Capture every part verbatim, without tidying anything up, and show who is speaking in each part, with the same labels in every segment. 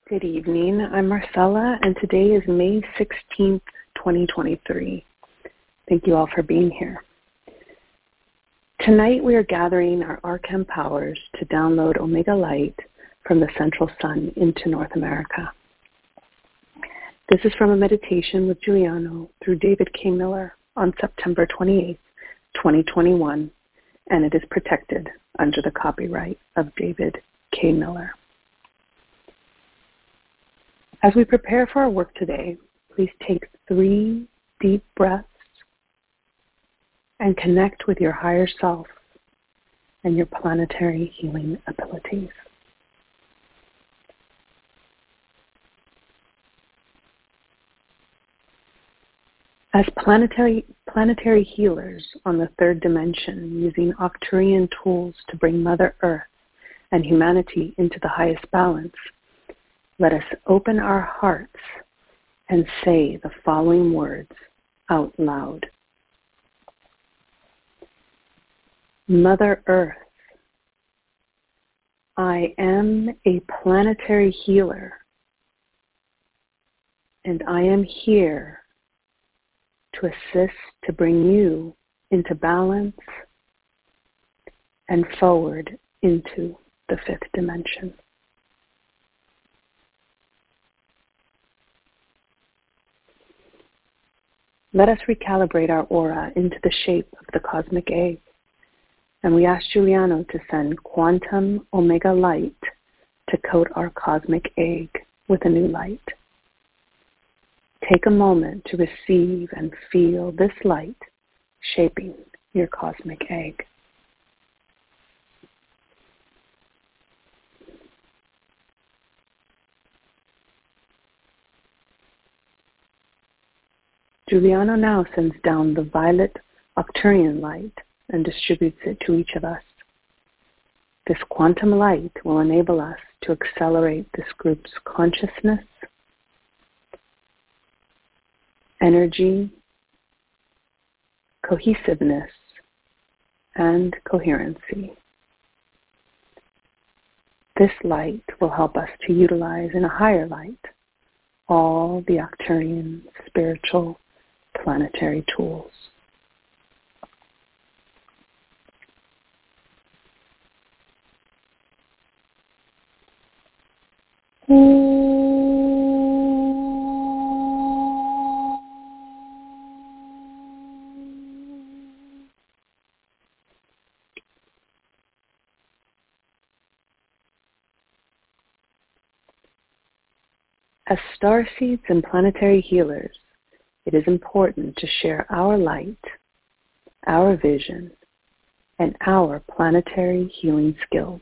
Speaker 1: Good evening. I'm Marcella, and today is May sixteenth, twenty twenty-three. Thank you all for being here. Tonight we are gathering our Arcam powers to download Omega Light from the Central Sun into North America. This is from a meditation with Giuliano through David K. Miller on September twenty-eighth, twenty twenty-one, and it is protected under the copyright of David K. Miller. As we prepare for our work today, please take three deep breaths and connect with your higher self and your planetary healing abilities. As planetary, planetary healers on the third dimension, using Arcturian tools to bring Mother Earth and humanity into the highest balance, let us open our hearts and say the following words out loud. Mother Earth, I am a planetary healer, and I am here to assist to bring you into balance and forward into the fifth dimension. Let us recalibrate our aura into the shape of the cosmic egg, and we ask Giuliano to send quantum omega light to coat our cosmic egg with a new light. Take a moment to receive and feel this light shaping your cosmic egg. Giuliano now sends down the violet Arcturian light and distributes it to each of us. This quantum light will enable us to accelerate this group's consciousness, energy, cohesiveness, and coherency. This light will help us to utilize in a higher light all the Arcturian spiritual planetary tools. As starseeds and planetary healers, it is important to share our light, our vision, and our planetary healing skills.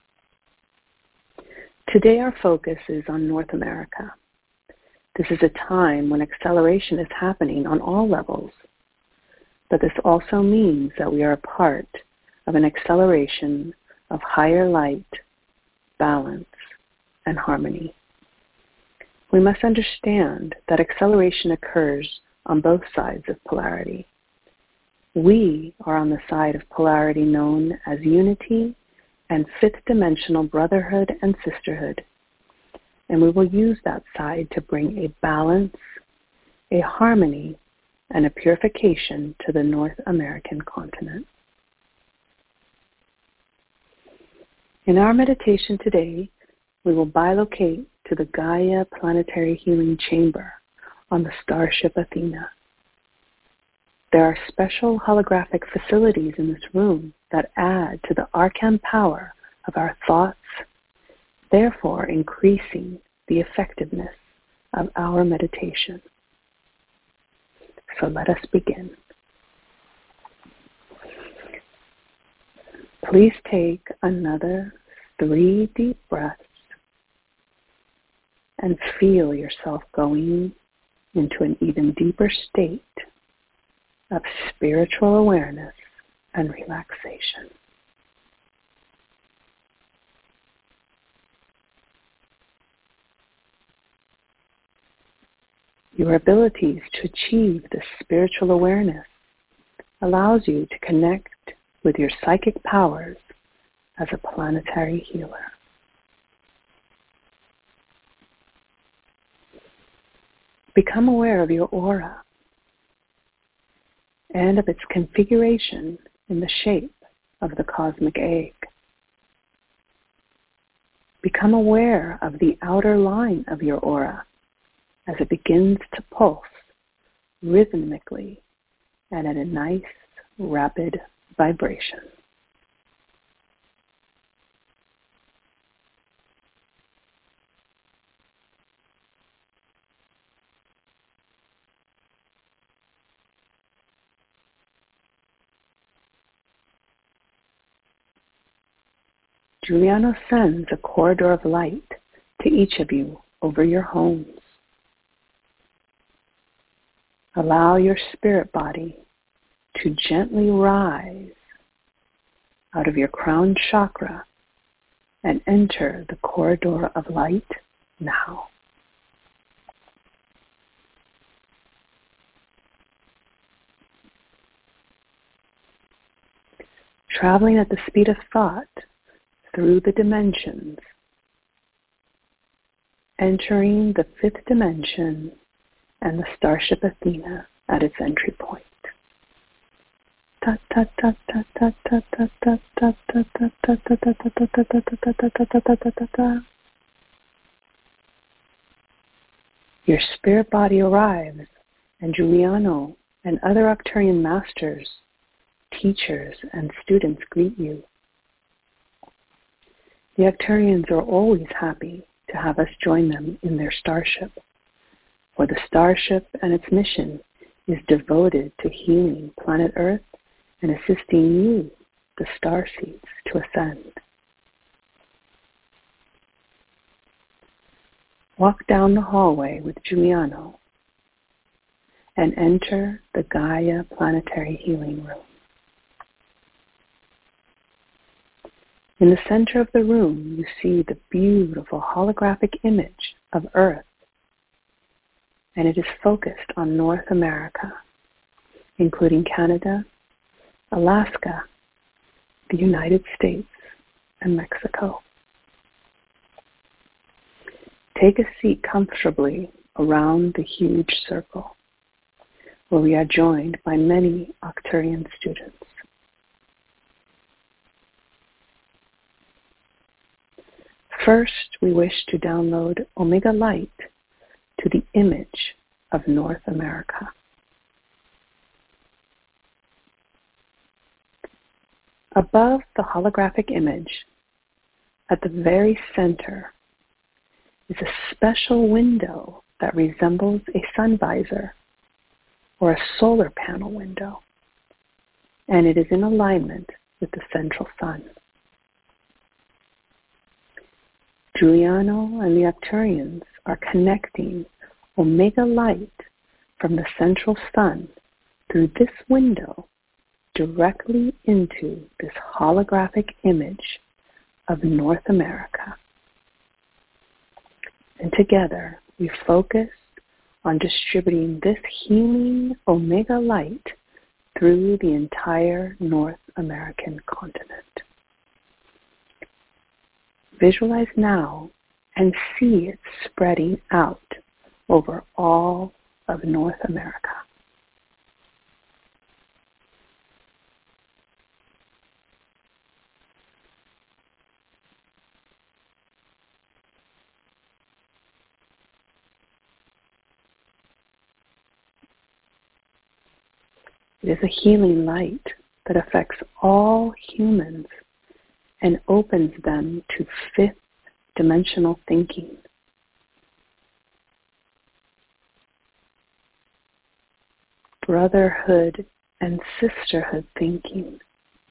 Speaker 1: Today our focus is on North America. This is a time when acceleration is happening on all levels, but this also means that we are a part of an acceleration of higher light, balance, and harmony. We must understand that acceleration occurs on both sides of polarity. We are on the side of polarity known as unity and fifth dimensional brotherhood and sisterhood, and we will use that side to bring a balance, a harmony, and a purification to the North American continent. In our meditation today, we will bilocate to the Gaia Planetary Healing Chamber on the starship Athena. There are special holographic facilities in this room that add to the Arcam power of our thoughts, therefore increasing the effectiveness of our meditation. So let us begin. Please take another three deep breaths and feel yourself going into an even deeper state of spiritual awareness and relaxation. Your abilities to achieve this spiritual awareness allows you to connect with your psychic powers as a planetary healer. Become aware of your aura and of its configuration in the shape of the cosmic egg. Become aware of the outer line of your aura as it begins to pulse rhythmically and at a nice, rapid vibration. Giuliano sends a corridor of light to each of you over your homes. Allow your spirit body to gently rise out of your crown chakra and enter the corridor of light now. Traveling at the speed of thought through the dimensions, entering the fifth dimension and the starship Athena at its entry point. Your spirit body arrives, and Giuliano and other Arcturian masters, teachers, and students greet you. The Arcturians are always happy to have us join them in their starship, for the starship and its mission is devoted to healing planet Earth and assisting you, the starseeds, to ascend. Walk down the hallway with Giuliano and enter the Gaia Planetary Healing Room. In the center of the room, you see the beautiful holographic image of Earth, and it is focused on North America, including Canada, Alaska, the United States, and Mexico. Take a seat comfortably around the huge circle, where we are joined by many Arcturian students. First, we wish to download Omega Light to the image of North America. Above the holographic image, at the very center, is a special window that resembles a sun visor or a solar panel window, and it is in alignment with the central sun. Giuliano and the Arcturians are connecting Omega Light from the central sun through this window directly into this holographic image of North America. And together we focus on distributing this healing Omega Light through the entire North American continent. Visualize now and see it spreading out over all of North America. It is a healing light that affects all humans and opens them to fifth dimensional thinking. Brotherhood and sisterhood thinking.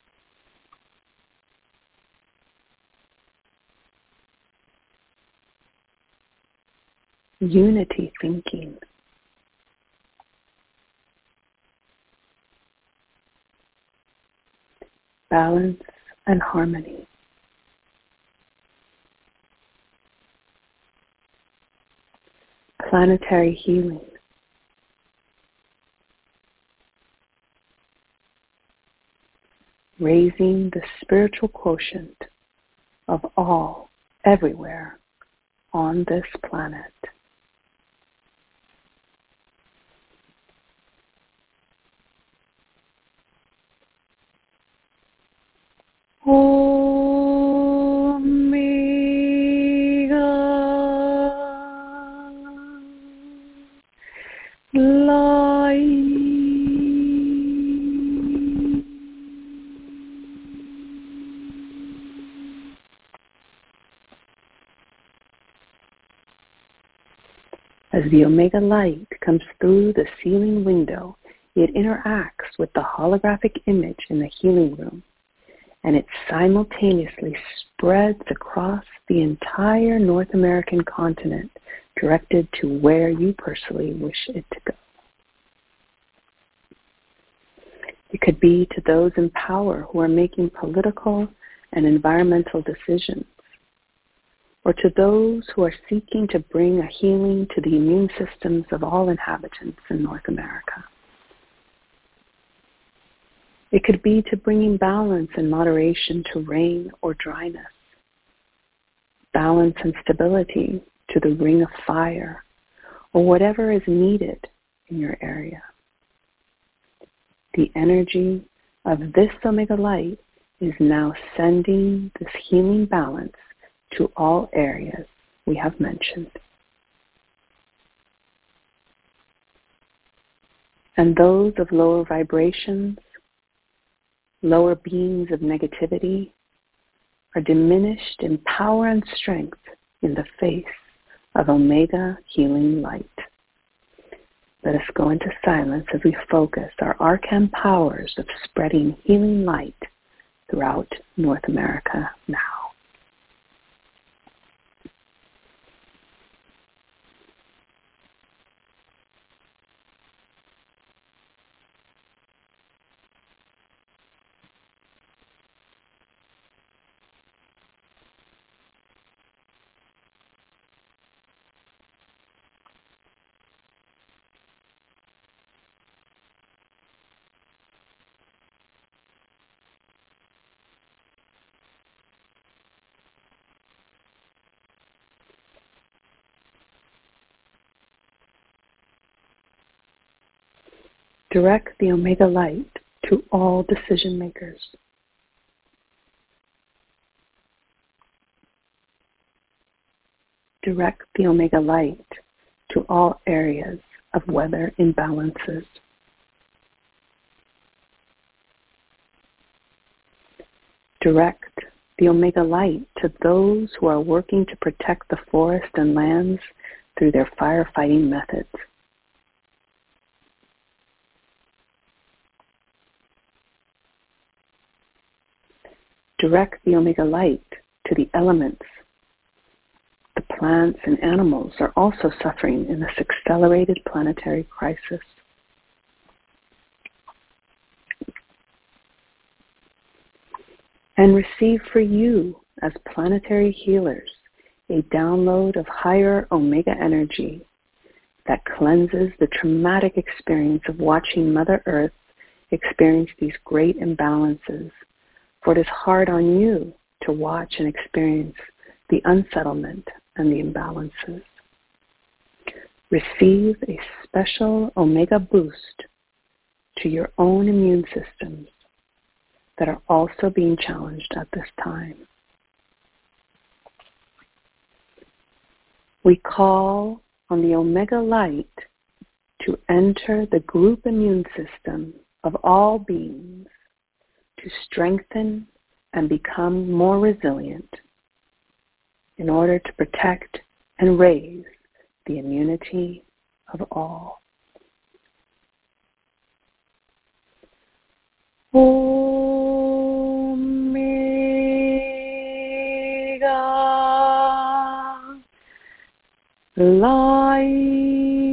Speaker 1: Unity thinking. Balance and harmony. Planetary healing. Raising the spiritual quotient of all, everywhere on this planet. Omega Light. As the Omega Light comes through the ceiling window, it interacts with the holographic image in the healing room, and it simultaneously spreads across the entire North American continent, directed to where you personally wish it to go. It could be to those in power who are making political and environmental decisions, or to those who are seeking to bring a healing to the immune systems of all inhabitants in North America. It could be to bringing balance and moderation to rain or dryness, balance and stability to the ring of fire, or whatever is needed in your area. The energy of this Omega Light is now sending this healing balance to all areas we have mentioned. And those of lower vibrations, lower beings of negativity, are diminished in power and strength in the face of Omega Healing Light. Let us go into silence as we focus our arcane powers of spreading healing light throughout North America now. Direct the Omega Light to all decision makers. Direct the Omega Light to all areas of weather imbalances. Direct the Omega Light to those who are working to protect the forest and lands through their firefighting methods. Direct the Omega Light to the elements. The plants and animals are also suffering in this accelerated planetary crisis. And receive for you, as planetary healers, a download of higher Omega energy that cleanses the traumatic experience of watching Mother Earth experience these great imbalances. For it is hard on you to watch and experience the unsettlement and the imbalances. Receive a special Omega boost to your own immune systems that are also being challenged at this time. We call on the Omega Light to enter the group immune system of all beings, to strengthen and become more resilient in order to protect and raise the immunity of all. Omega Light.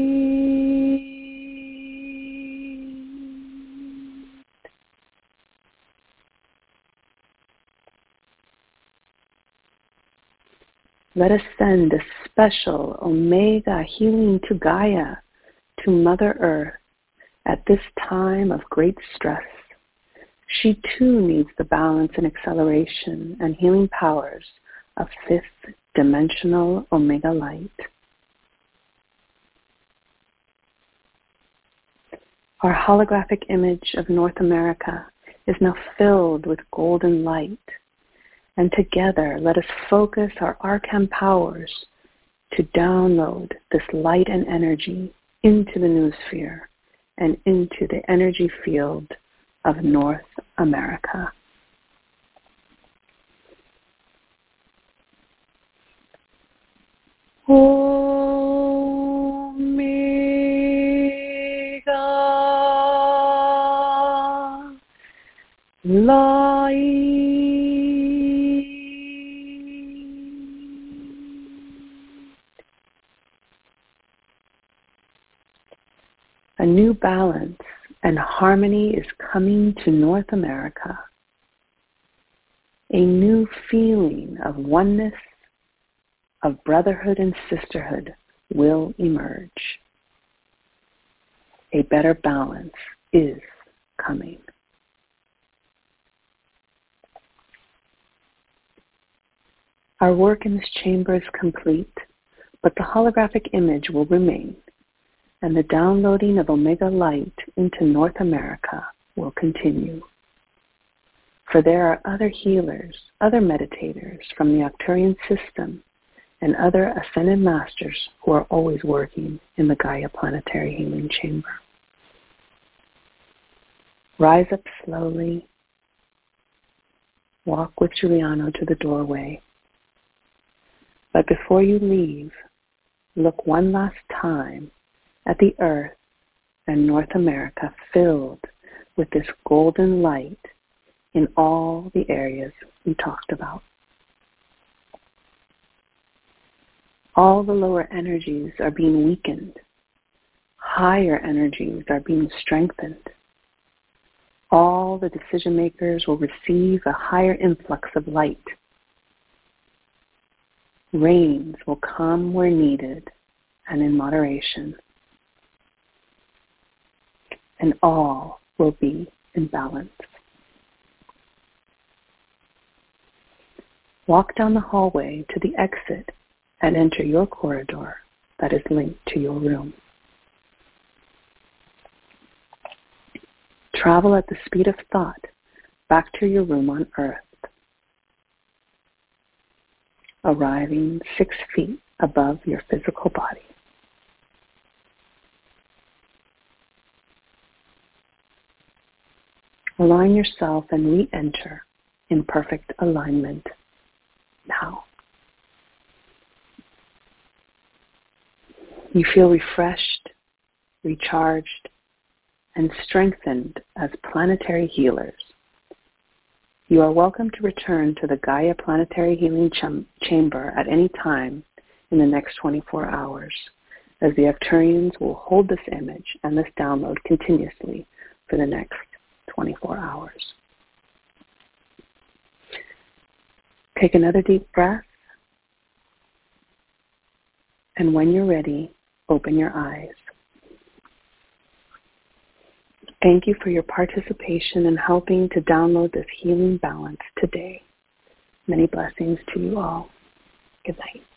Speaker 1: Let us send a special Omega healing to Gaia, to Mother Earth, at this time of great stress. She too needs the balance and acceleration and healing powers of fifth dimensional Omega Light. Our holographic image of North America is now filled with golden light And together, let us focus our Arcam powers to download this light and energy into the noosphere and into the energy field of North America. Omega Light. A new balance and harmony is coming to North America. A new feeling of oneness, of brotherhood and sisterhood will emerge. A better balance is coming. Our work in this chamber is complete, but the holographic image will remain, and the downloading of Omega Light into North America will continue. For there are other healers, other meditators from the Arcturian system, and other ascended masters who are always working in the Gaia Planetary Healing Chamber. Rise up slowly. Walk with Giuliano to the doorway. But before you leave, look one last time at the earth and North America filled with this golden light in all the areas we talked about. All the lower energies are being weakened. Higher energies are being strengthened. All the decision makers will receive a higher influx of light. Rains will come where needed and in moderation. And all will be in balance. Walk down the hallway to the exit and enter your corridor that is linked to your room. Travel at the speed of thought back to your room on Earth, arriving six feet above your physical body. Align yourself and re-enter in perfect alignment now. You feel refreshed, recharged, and strengthened as planetary healers. You are welcome to return to the Gaia Planetary Healing Cham- Chamber at any time in the next twenty-four hours, as the Arcturians will hold this image and this download continuously for the next twenty-four hours. Take another deep breath, and when you're ready, open your eyes. Thank you for your participation in helping to download this healing balance today. Many blessings to you all. Good night.